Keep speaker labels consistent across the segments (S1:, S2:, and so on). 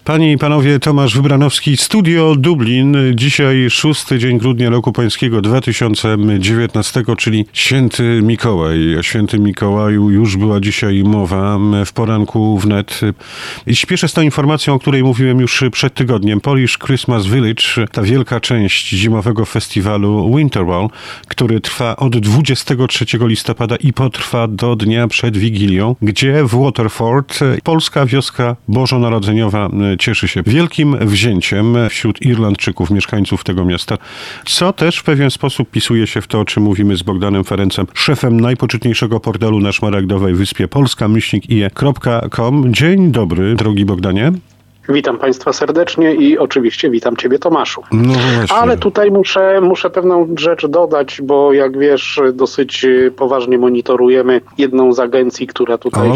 S1: Panie i panowie, Tomasz Wybranowski, Studio Dublin. Dzisiaj 6 dzień grudnia roku pańskiego 2019, czyli Święty Mikołaj. O Świętym Mikołaju już była dzisiaj mowa w poranku wnet. I śpieszę z tą informacją, o której mówiłem już przed tygodniem. Polish Christmas Village, ta wielka część zimowego festiwalu Winterwall, który trwa od 23 listopada i potrwa do dnia przed Wigilią, gdzie w Waterford polska wioska bożonarodzeniowa cieszy się wielkim wzięciem wśród Irlandczyków, mieszkańców tego miasta, co też w pewien sposób pisuje się w to, o czym mówimy z Bogdanem Ferencem, szefem najpoczytniejszego portalu na Szmaragdowej Wyspie polska-ie.com. Dzień dobry, drogi Bogdanie.
S2: Witam Państwa serdecznie i oczywiście witam Ciebie, Tomaszu.
S1: No właśnie.
S2: Ale tutaj muszę pewną rzecz dodać, bo jak wiesz, dosyć poważnie monitorujemy jedną z agencji, która tutaj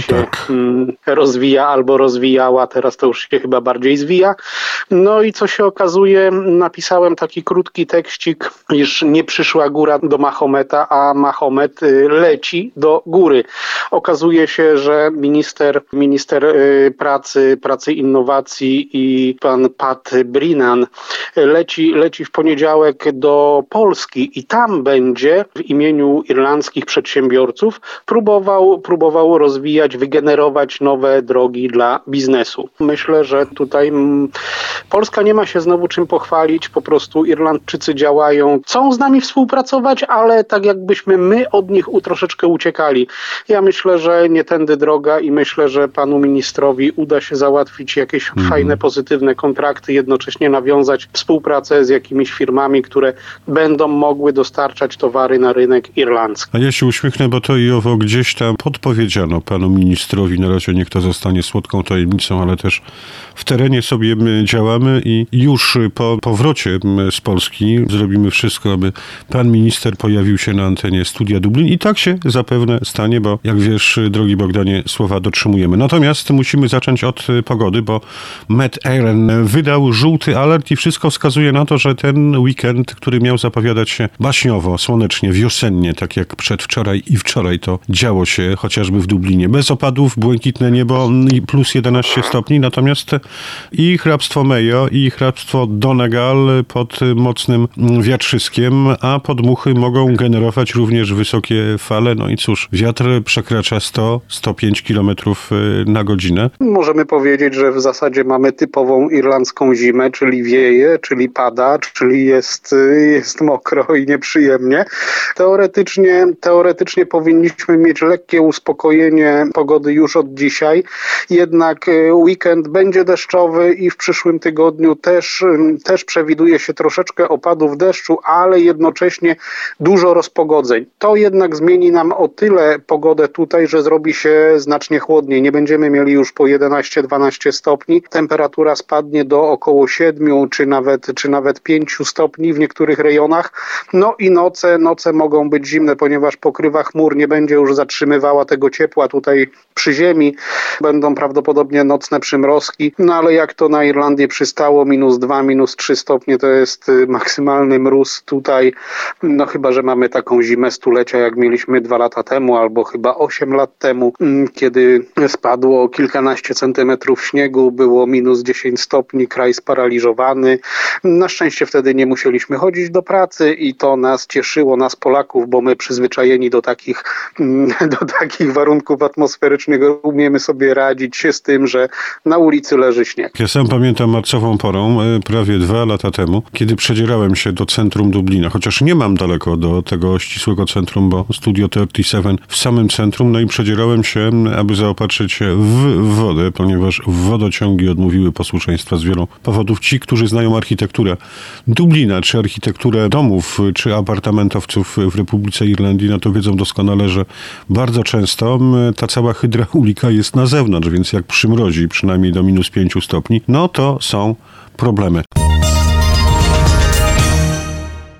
S2: rozwija albo rozwijała, teraz to już się chyba bardziej zwija. No i co się okazuje, napisałem taki krótki tekścik, iż nie przyszła góra do Mahometa, a Mahomet leci do góry. Okazuje się, że minister pracy, innowacji i pan Pat Brennan leci w poniedziałek do Polski i tam będzie w imieniu irlandzkich przedsiębiorców próbował rozwijać, wygenerować nowe drogi dla biznesu. Myślę, że tutaj Polska nie ma się znowu czym pochwalić, po prostu Irlandczycy działają, chcą z nami współpracować, ale tak jakbyśmy my od nich troszeczkę uciekali. Ja myślę, że nie tędy droga i myślę, że panu ministrowi uda się załatwić jakieś fajne, pozytywne kontrakty, jednocześnie nawiązać współpracę z jakimiś firmami, które będą mogły dostarczać towary na rynek irlandzki.
S1: A ja się uśmiechnę, bo to i owo gdzieś tam podpowiedziano panu ministrowi, na razie niech to zostanie słodką tajemnicą, ale też w terenie sobie działamy i już po powrocie z Polski zrobimy wszystko, aby pan minister pojawił się na antenie Studia Dublin i tak się zapewne stanie, bo jak wiesz, drogi Bogdanie, słowa dotrzymujemy. Natomiast musimy zacząć od pogody, bo Met Éireann wydał żółty alert i wszystko wskazuje na to, że ten weekend, który miał zapowiadać się baśniowo, słonecznie, wiosennie, tak jak przedwczoraj i wczoraj to działo się chociażby w Dublinie. Bez opadów, błękitne niebo i plus 11 stopni, natomiast i hrabstwo Mayo, i hrabstwo Donegal pod mocnym wiatrzyskiem, a podmuchy mogą generować również wysokie fale. No i cóż, wiatr przekracza 100-105 km na godzinę.
S2: Możemy powiedzieć, że w zasadzie mamy typową irlandzką zimę, czyli wieje, czyli pada, czyli jest mokro i nieprzyjemnie. Teoretycznie powinniśmy mieć lekkie uspokojenie pogody już od dzisiaj, jednak weekend będzie deszczowy i w przyszłym tygodniu też przewiduje się troszeczkę opadów deszczu, ale jednocześnie dużo rozpogodzeń. To jednak zmieni nam o tyle pogodę tutaj, że zrobi się znacznie chłodniej. Nie będziemy mieli już po 11-12 stopni. Temperatura spadnie do około 7 czy nawet 5 stopni w niektórych rejonach. No i noce mogą być zimne, ponieważ pokrywa chmur nie będzie już zatrzymywała tego ciepła tutaj przy ziemi. Będą prawdopodobnie nocne przymrozki. No ale jak to na Irlandię przystało, -2, -3 stopnie to jest maksymalny mróz tutaj. No chyba, że mamy taką zimę stulecia, jak mieliśmy 2 lata temu, albo chyba 8 lat temu, kiedy spadło kilkanaście centymetrów śniegu, było -10 stopni, kraj sparaliżowany. Na szczęście wtedy nie musieliśmy chodzić do pracy i to nas cieszyło, nas Polaków, bo my przyzwyczajeni do takich warunków atmosferycznych umiemy sobie radzić się z tym, że na ulicy leży śnieg.
S1: Ja sam pamiętam marcową porą, prawie 2 lata temu, kiedy przedzierałem się do centrum Dublina, chociaż nie mam daleko do tego ścisłego centrum, bo Studio 37 w samym centrum, no i przedzierałem się, aby zaopatrzyć się w wodę, ponieważ wodociągi odmówiły posłuszeństwa z wielu powodów. Ci, którzy znają architekturę Dublina, czy architekturę domów, czy apartamentowców w Republice Irlandii, no to wiedzą doskonale, że bardzo często ta cała hydraulika jest na zewnątrz, więc jak przymrozi przynajmniej do -5 stopni, no to są problemy.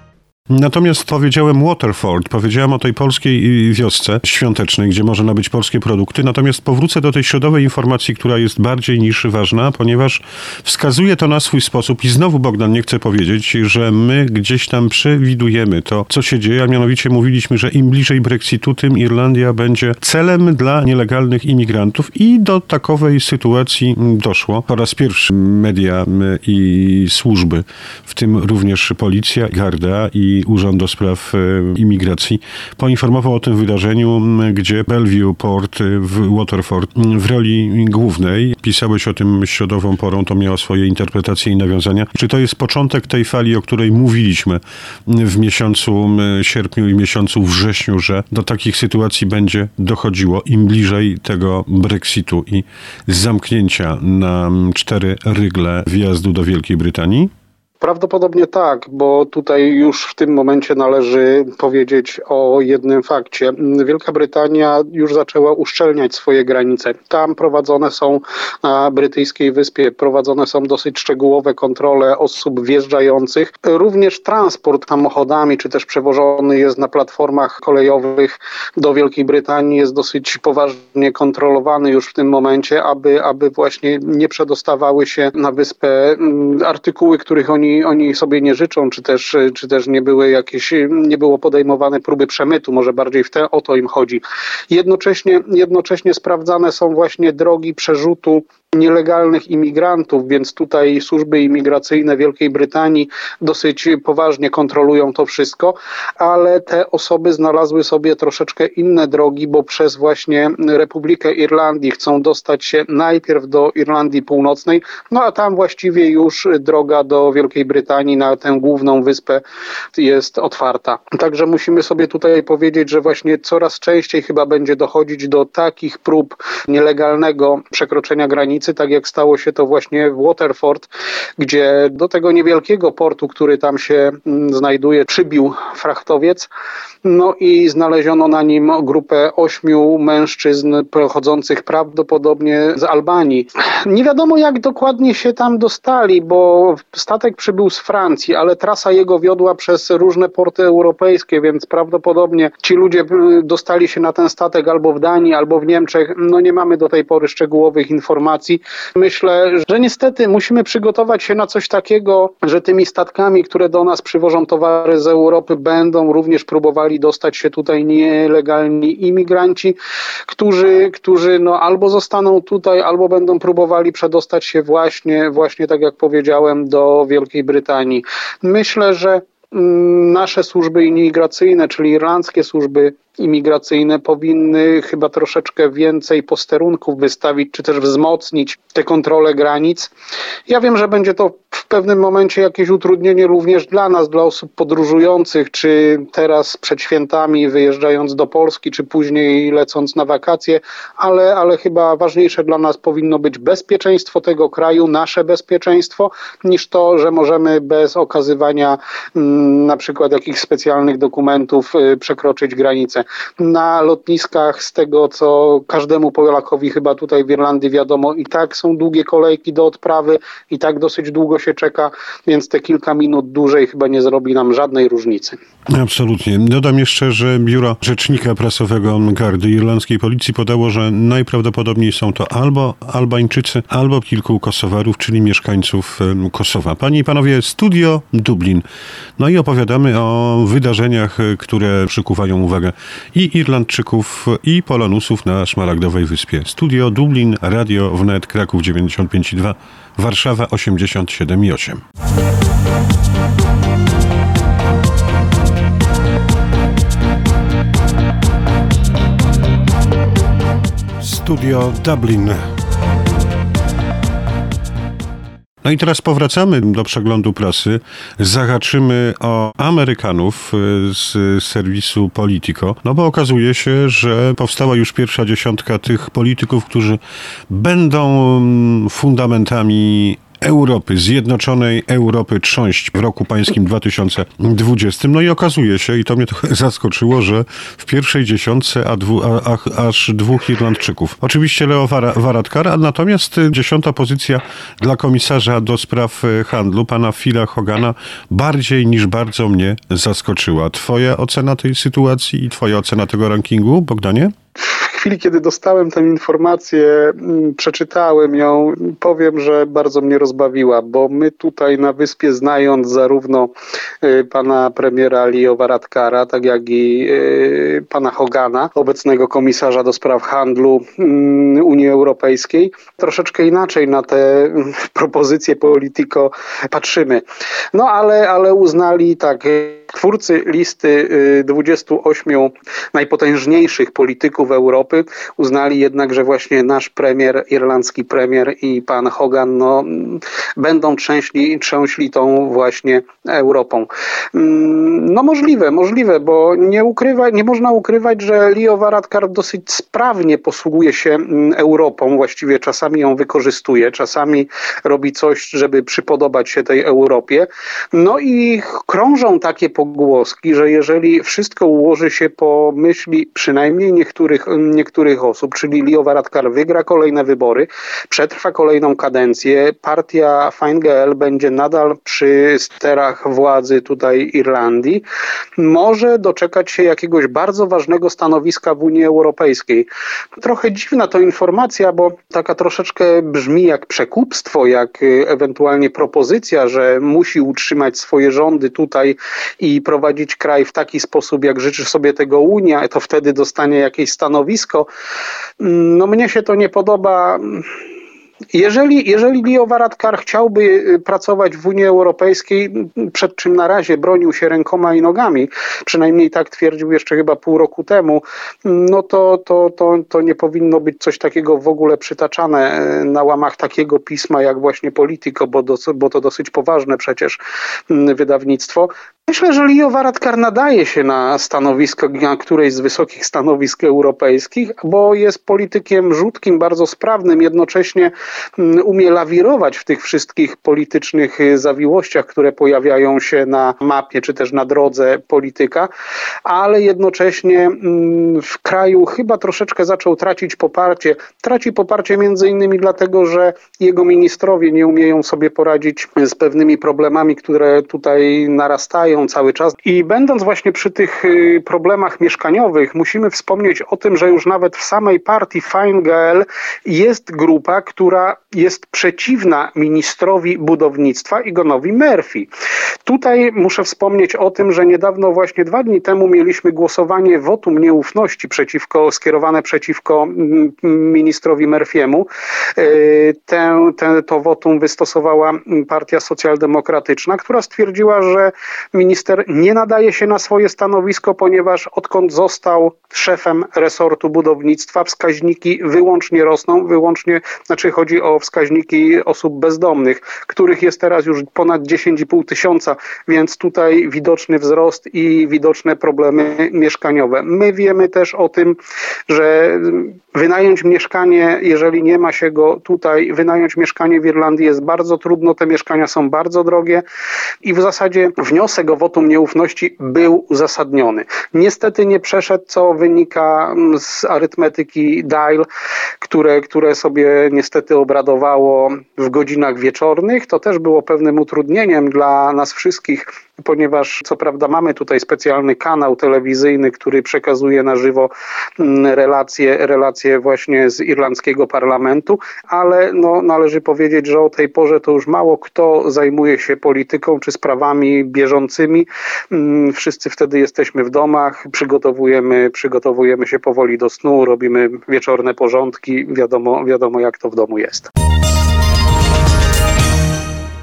S1: Natomiast powiedziałem Waterford, powiedziałem o tej polskiej wiosce świątecznej, gdzie można nabyć polskie produkty, natomiast powrócę do tej środowej informacji, która jest bardziej niż ważna, ponieważ wskazuje to na swój sposób i znowu, Bogdan, nie chcę powiedzieć, że my gdzieś tam przewidujemy to, co się dzieje, a mianowicie mówiliśmy, że im bliżej Brexitu, tym Irlandia będzie celem dla nielegalnych imigrantów i do takowej sytuacji doszło. Po raz pierwszy media i służby, w tym również policja, Garda i Urząd do Spraw Imigracji poinformował o tym wydarzeniu, gdzie Bellevue Port w Waterford w roli głównej. Pisałeś o tym środową porą, to miało swoje interpretacje i nawiązania. Czy to jest początek tej fali, o której mówiliśmy w miesiącu sierpniu i miesiącu wrześniu, że do takich sytuacji będzie dochodziło im bliżej tego Brexitu i zamknięcia na 4 rygle wjazdu do Wielkiej Brytanii?
S2: Prawdopodobnie tak, bo tutaj już w tym momencie należy powiedzieć o jednym fakcie. Wielka Brytania już zaczęła uszczelniać swoje granice. Tam prowadzone są na brytyjskiej wyspie, prowadzone są dosyć szczegółowe kontrole osób wjeżdżających. Również transport samochodami, czy też przewożony jest na platformach kolejowych do Wielkiej Brytanii, jest dosyć poważnie kontrolowany już w tym momencie, aby właśnie nie przedostawały się na wyspę artykuły, których oni sobie nie życzą, czy też nie było podejmowane próby przemytu, może bardziej o to im chodzi. Jednocześnie sprawdzane są właśnie drogi przerzutu nielegalnych imigrantów, więc tutaj służby imigracyjne Wielkiej Brytanii dosyć poważnie kontrolują to wszystko, ale te osoby znalazły sobie troszeczkę inne drogi, bo przez właśnie Republikę Irlandii chcą dostać się najpierw do Irlandii Północnej, no a tam właściwie już droga do Wielkiej Brytanii na tę główną wyspę jest otwarta. Także musimy sobie tutaj powiedzieć, że właśnie coraz częściej chyba będzie dochodzić do takich prób nielegalnego przekroczenia granicy, tak jak stało się to właśnie w Waterford, gdzie do tego niewielkiego portu, który tam się znajduje, przybił frachtowiec, no i znaleziono na nim grupę 8 mężczyzn pochodzących prawdopodobnie z Albanii. Nie wiadomo, jak dokładnie się tam dostali, bo statek przybył z Francji, ale trasa jego wiodła przez różne porty europejskie, więc prawdopodobnie ci ludzie dostali się na ten statek albo w Danii, albo w Niemczech. No nie mamy do tej pory szczegółowych informacji. Myślę, że niestety musimy przygotować się na coś takiego, że tymi statkami, które do nas przywożą towary z Europy, będą również próbowali dostać się tutaj nielegalni imigranci, którzy no albo zostaną tutaj, albo będą próbowali przedostać się właśnie tak jak powiedziałem, do Wielkiej Brytanii. Myślę, że nasze służby imigracyjne, czyli irlandzkie służby imigracyjne powinny chyba troszeczkę więcej posterunków wystawić, czy też wzmocnić te kontrole granic. Ja wiem, że będzie to w pewnym momencie jakieś utrudnienie również dla nas, dla osób podróżujących, czy teraz przed świętami wyjeżdżając do Polski, czy później lecąc na wakacje, ale chyba ważniejsze dla nas powinno być bezpieczeństwo tego kraju, nasze bezpieczeństwo, niż to, że możemy bez okazywania na przykład jakichś specjalnych dokumentów przekroczyć granicę. Na lotniskach, z tego co każdemu Polakowi chyba tutaj w Irlandii wiadomo, i tak są długie kolejki do odprawy, i tak dosyć długo się czeka, więc te kilka minut dłużej chyba nie zrobi nam żadnej różnicy.
S1: Absolutnie. Dodam jeszcze, że biuro rzecznika prasowego Gardy irlandzkiej policji podało, że najprawdopodobniej są to albo Albańczycy, albo kilku Kosowarów, czyli mieszkańców Kosowa. Panie i panowie, Studio Dublin. No i opowiadamy o wydarzeniach, które przykuwają uwagę i Irlandczyków, i Polonusów na Szmaragdowej Wyspie. Studio Dublin, Radio Wnet, Kraków 95,2, Warszawa 87,8. Studio Dublin. No i teraz powracamy do przeglądu prasy. Zahaczymy o Amerykanów z serwisu Politico, no bo okazuje się, że powstała już pierwsza dziesiątka tych polityków, którzy będą fundamentami Europy, zjednoczonej Europy trząść w roku pańskim 2020. No i okazuje się, i to mnie trochę zaskoczyło, że w pierwszej dziesiątce aż 2 Irlandczyków. Oczywiście Leo Varadkar, a natomiast 10. pozycja dla komisarza do spraw handlu, pana Phila Hogana, bardziej niż bardzo mnie zaskoczyła. Twoja ocena tej sytuacji i twoja ocena tego rankingu, Bogdanie?
S2: W chwili, kiedy dostałem tę informację, przeczytałem ją, powiem, że bardzo mnie rozbawiła, bo my tutaj na wyspie, znając zarówno pana premiera Leo Varadkara, tak jak i pana Hogana, obecnego komisarza do spraw handlu Unii Europejskiej, troszeczkę inaczej na te propozycje Politico patrzymy. No ale uznali tak, twórcy listy 28 najpotężniejszych polityków Europy uznali jednak, że właśnie nasz premier, irlandzki premier i pan Hogan będą trzęśli tą właśnie Europą. No możliwe, bo nie można ukrywać, że Leo Varadkar dosyć sprawnie posługuje się Europą, właściwie czasami ją wykorzystuje, czasami robi coś, żeby przypodobać się tej Europie. No i krążą takie pogłoski, że jeżeli wszystko ułoży się po myśli przynajmniej niektórych osób, czyli Leo Varadkar wygra kolejne wybory, przetrwa kolejną kadencję, partia Fine Gael będzie nadal przy sterach władzy tutaj Irlandii, może doczekać się jakiegoś bardzo ważnego stanowiska w Unii Europejskiej. Trochę dziwna to informacja, bo taka troszeczkę brzmi jak przekupstwo, jak ewentualnie propozycja, że musi utrzymać swoje rządy tutaj i prowadzić kraj w taki sposób, jak życzy sobie tego Unia, to wtedy dostanie jakieś stanowisko. No mnie się to nie podoba. Jeżeli Leo Varadkar chciałby pracować w Unii Europejskiej, przed czym na razie bronił się rękoma i nogami, przynajmniej tak twierdził jeszcze chyba pół roku temu, no to nie powinno być coś takiego w ogóle przytaczane na łamach takiego pisma jak właśnie Politico, bo to dosyć poważne przecież wydawnictwo. Myślę, że Leo Varadkar nadaje się na stanowisko, na którejś z wysokich stanowisk europejskich, bo jest politykiem rzutkim, bardzo sprawnym, jednocześnie umie lawirować w tych wszystkich politycznych zawiłościach, które pojawiają się na mapie czy też na drodze polityka, ale jednocześnie w kraju chyba troszeczkę zaczął tracić poparcie. Traci poparcie między innymi dlatego, że jego ministrowie nie umieją sobie poradzić z pewnymi problemami, które tutaj narastają cały czas. I będąc właśnie przy tych problemach mieszkaniowych, musimy wspomnieć o tym, że już nawet w samej partii Fine Gael jest grupa, która jest przeciwna ministrowi budownictwa Egonowi Murphy. Tutaj muszę wspomnieć o tym, że niedawno, właśnie 2 dni temu, mieliśmy głosowanie wotum nieufności skierowane przeciwko ministrowi Murphy'emu. To wotum wystosowała partia socjaldemokratyczna, która stwierdziła, że minister nie nadaje się na swoje stanowisko, ponieważ odkąd został szefem resortu budownictwa, wskaźniki wyłącznie rosną, chodzi o wskaźniki osób bezdomnych, których jest teraz już ponad 10,5 tysiąca, więc tutaj widoczny wzrost i widoczne problemy mieszkaniowe. My wiemy też o tym, że wynająć mieszkanie, jeżeli nie ma się go tutaj, wynająć mieszkanie w Irlandii jest bardzo trudno, te mieszkania są bardzo drogie i w zasadzie wniosek o wotum nieufności był uzasadniony. Niestety nie przeszedł, co wynika z arytmetyki Dáil, które sobie niestety obradowało w godzinach wieczornych. To też było pewnym utrudnieniem dla nas wszystkich, ponieważ co prawda mamy tutaj specjalny kanał telewizyjny, który przekazuje na żywo relacje właśnie z irlandzkiego parlamentu, ale należy powiedzieć, że o tej porze to już mało kto zajmuje się polityką czy sprawami bieżącymi. Wszyscy wtedy jesteśmy w domach, przygotowujemy się powoli do snu, robimy wieczorne porządki, wiadomo jak to w domu jest.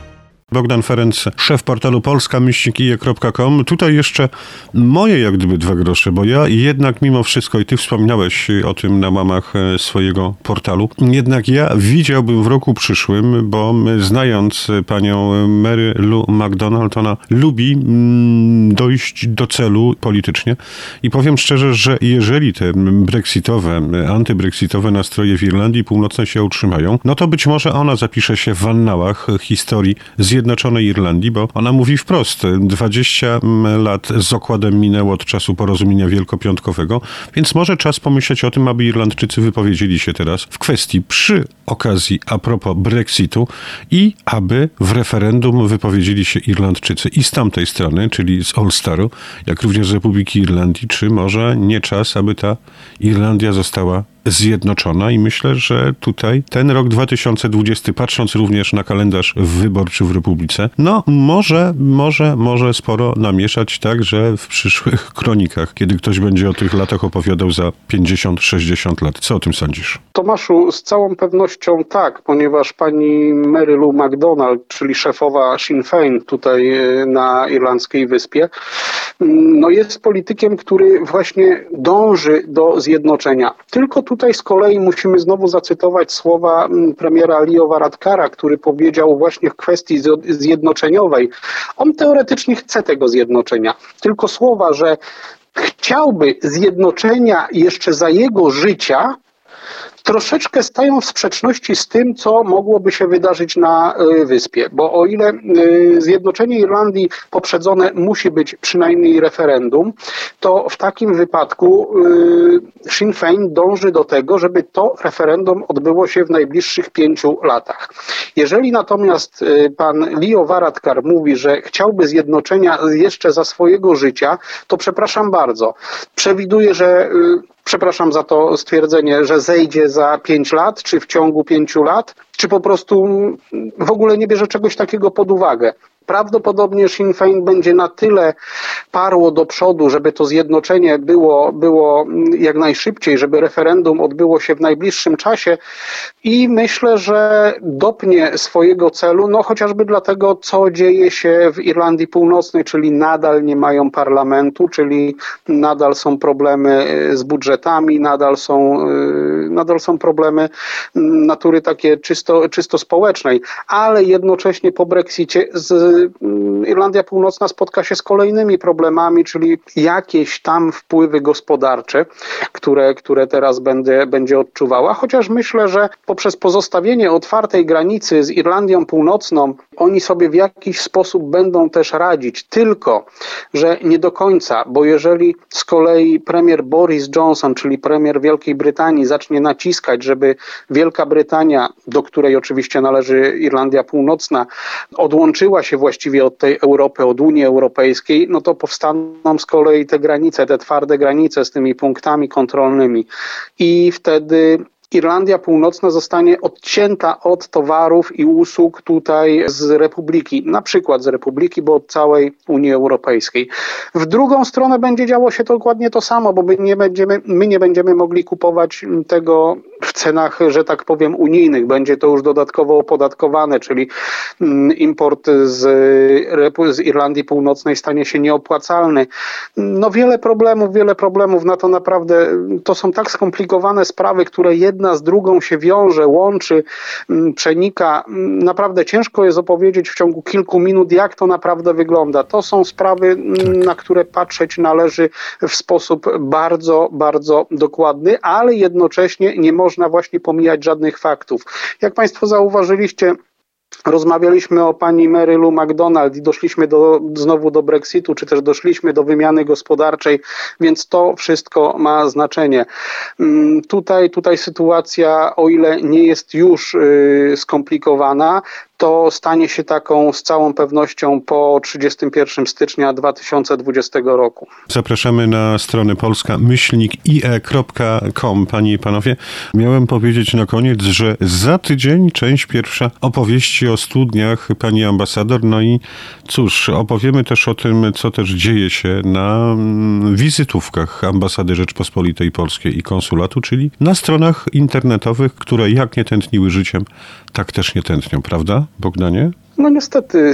S1: Bogdan Ferenc, szef portalu polska-ije.com. Tutaj jeszcze moje jak gdyby 2 grosze, bo ja jednak mimo wszystko, i ty wspominałeś o tym na łamach swojego portalu, jednak ja widziałbym w roku przyszłym, bo znając panią Mary Lou McDonald, ona lubi dojść do celu politycznie i powiem szczerze, że jeżeli te brexitowe, antybrexitowe nastroje w Irlandii Północnej się utrzymają, no to być może ona zapisze się w annałach historii Zjednoczonej Irlandii, bo ona mówi wprost, 20 lat z okładem minęło od czasu porozumienia wielkopiątkowego, więc może czas pomyśleć o tym, aby Irlandczycy wypowiedzieli się teraz w kwestii przy okazji a propos Brexitu i aby w referendum wypowiedzieli się Irlandczycy i z tamtej strony, czyli z Ulsteru, jak również z Republiki Irlandii, czy może nie czas, aby ta Irlandia została zjednoczona i myślę, że tutaj ten rok 2020, patrząc również na kalendarz wyborczy w Republice, no może sporo namieszać także w przyszłych kronikach, kiedy ktoś będzie o tych latach opowiadał za 50-60 lat. Co o tym sądzisz?
S2: Tomaszu, z całą pewnością tak, ponieważ pani Mary Lou McDonald, czyli szefowa Sinn Féin tutaj na Irlandzkiej Wyspie, no jest politykiem, który właśnie dąży do zjednoczenia. Tylko tutaj z kolei musimy znowu zacytować słowa premiera Leo Varadkara, który powiedział właśnie w kwestii zjednoczeniowej. On teoretycznie chce tego zjednoczenia. Tylko słowa, że chciałby zjednoczenia jeszcze za jego życia, troszeczkę stają w sprzeczności z tym, co mogłoby się wydarzyć na wyspie. Bo o ile zjednoczenie Irlandii poprzedzone musi być przynajmniej referendum, to w takim wypadku Sinn Féin dąży do tego, żeby to referendum odbyło się w najbliższych 5 latach. Jeżeli natomiast pan Leo Varadkar mówi, że chciałby zjednoczenia jeszcze za swojego życia, to przepraszam bardzo. Przewiduję, że przepraszam za to stwierdzenie, że zejdzie za 5 lat, czy w ciągu 5 lat, czy po prostu w ogóle nie bierze czegoś takiego pod uwagę. Prawdopodobnie Sinn Féin będzie na tyle parło do przodu, żeby to zjednoczenie było jak najszybciej, żeby referendum odbyło się w najbliższym czasie i myślę, że dopnie swojego celu, no chociażby dlatego, co dzieje się w Irlandii Północnej, czyli nadal nie mają parlamentu, czyli nadal są problemy z budżetami, nadal są problemy natury takie czysto społecznej, ale jednocześnie po Brexicie Irlandia Północna spotka się z kolejnymi problemami, czyli jakieś tam wpływy gospodarcze, które teraz będzie odczuwała, chociaż myślę, że poprzez pozostawienie otwartej granicy z Irlandią Północną oni sobie w jakiś sposób będą też radzić, tylko że nie do końca, bo jeżeli z kolei premier Boris Johnson, czyli premier Wielkiej Brytanii, zacznie naciskać, żeby Wielka Brytania, do której oczywiście należy Irlandia Północna, odłączyła się właściwie od tej Europy, od Unii Europejskiej, no to powstaną z kolei te granice, te twarde granice z tymi punktami kontrolnymi i wtedy Irlandia Północna zostanie odcięta od towarów i usług tutaj z Republiki, na przykład z Republiki, bo od całej Unii Europejskiej. W drugą stronę będzie działo się dokładnie to samo, bo my nie będziemy mogli kupować tego w cenach, że tak powiem, unijnych. Będzie to już dodatkowo opodatkowane, czyli import z Irlandii Północnej stanie się nieopłacalny. No wiele problemów, na to naprawdę, to są tak skomplikowane sprawy, które jedna z drugą się wiąże, łączy, przenika. Naprawdę ciężko jest opowiedzieć w ciągu kilku minut, jak to naprawdę wygląda. To są sprawy, na które patrzeć należy w sposób bardzo, bardzo dokładny, ale jednocześnie nie można właśnie pomijać żadnych faktów. Jak Państwo zauważyliście, rozmawialiśmy o pani Mary Lou McDonald i doszliśmy znowu do Brexitu, czy też doszliśmy do wymiany gospodarczej, więc to wszystko ma znaczenie. Tutaj sytuacja, o ile nie jest już skomplikowana, to stanie się taką z całą pewnością po 31 stycznia 2020 roku.
S1: Zapraszamy na stronę polska-ije.com. Panie i panowie, miałem powiedzieć na koniec, że za tydzień część pierwsza opowieści o studniach pani ambasador. No i cóż, opowiemy też o tym, co też dzieje się na wizytówkach ambasady Rzeczpospolitej Polskiej i konsulatu, czyli na stronach internetowych, które jak nie tętniły życiem, tak też nie tętnią, prawda, Bogdanie?
S2: No niestety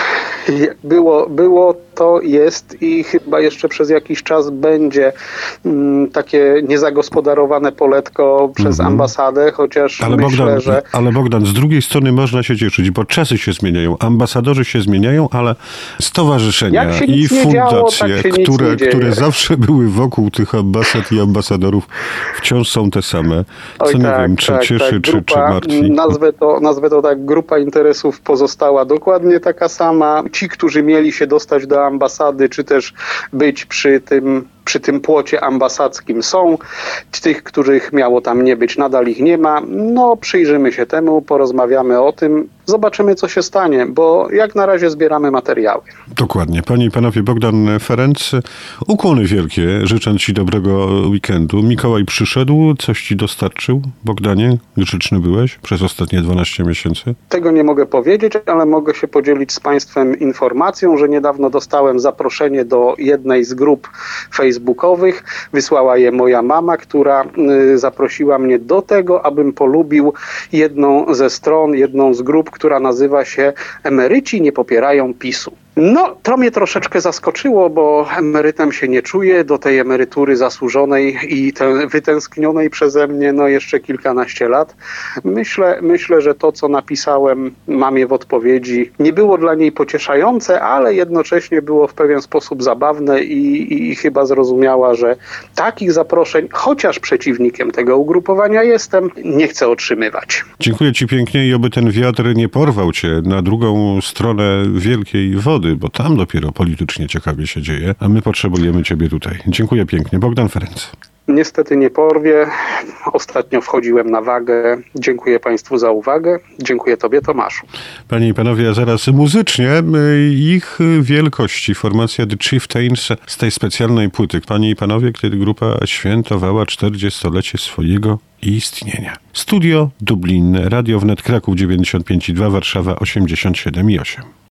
S2: było to, jest i chyba jeszcze przez jakiś czas będzie takie niezagospodarowane poletko przez ambasadę, chociaż myślę, że...
S1: Ale Bogdan, z drugiej strony można się cieszyć, bo czasy się zmieniają, ambasadorzy się zmieniają, ale stowarzyszenia i fundacje, które zawsze były wokół tych ambasad i ambasadorów, wciąż są te same. Co nie wiem, czy cieszy, czy martwi.
S2: Nazwę to tak, grupa interesów pozostała dokładnie taka sama. Ci, którzy mieli się dostać do ambasady, czy też być przy tym płocie ambasadzkim są. Tych, których miało tam nie być, nadal ich nie ma. No, przyjrzymy się temu, porozmawiamy o tym, zobaczymy, co się stanie, bo jak na razie zbieramy materiały.
S1: Dokładnie. Panie i panowie, Bogdan Ferenc, ukłony wielkie, życzę ci dobrego weekendu. Mikołaj przyszedł, coś ci dostarczył? Bogdanie, grzeczny byłeś przez ostatnie 12 miesięcy?
S2: Tego nie mogę powiedzieć, ale mogę się podzielić z państwem informacją, że niedawno dostałem zaproszenie do jednej z grup facebookowych. Wysłała je moja mama, która zaprosiła mnie do tego, abym polubił jedną ze stron, jedną z grup, która nazywa się Emeryci nie popierają PiS-u. No, to mnie troszeczkę zaskoczyło, bo emerytem się nie czuję, do tej emerytury zasłużonej i wytęsknionej przeze mnie jeszcze kilkanaście lat. Myślę, że to, co napisałem mamie w odpowiedzi, nie było dla niej pocieszające, ale jednocześnie było w pewien sposób zabawne i chyba zrozumiała, że takich zaproszeń, chociaż przeciwnikiem tego ugrupowania jestem, nie chcę otrzymywać.
S1: Dziękuję ci pięknie i oby ten wiatr nie porwał cię na drugą stronę wielkiej wody, bo tam dopiero politycznie ciekawie się dzieje, a my potrzebujemy ciebie tutaj. Dziękuję pięknie. Bogdan Ferenc.
S2: Niestety nie porwie. Ostatnio wchodziłem na wagę. Dziękuję państwu za uwagę. Dziękuję tobie, Tomaszu.
S1: Panie i panowie, a zaraz muzycznie ich wielkości. Formacja The Chieftains z tej specjalnej płyty. Panie i panowie, kiedy grupa świętowała 40-lecie swojego istnienia. Studio Dublin, Radio Wnet Kraków 95,2, Warszawa 87,8.